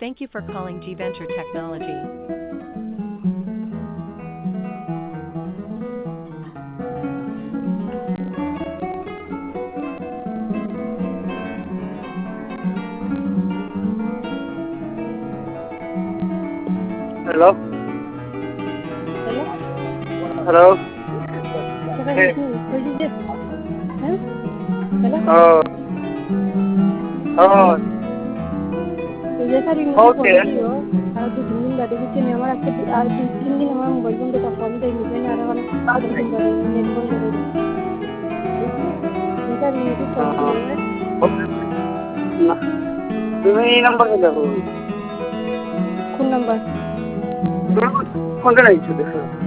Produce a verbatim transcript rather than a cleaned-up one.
Thank you for calling G Venture Technology. Hello? Hello? Hello? Saka Hey. hindi, pwede dyan. Ha? Hello? Oh. Oh. Pwede sa rin mo Okay. pwede yo. আর দু তিন দিন বাদে কিছু নেই আমার আজকে আর দুই তিন দিন আমার মোবাইল বন্ধ তা ফোন দেয় নিবে না আর এখন একদিন বাদে নেট বন্ধ করে দিই এটা রিমোটে ফোন দিয়ে না তুমি এই নাম্বারে দেখো কোন নাম্বার কোনটা নাই দেখো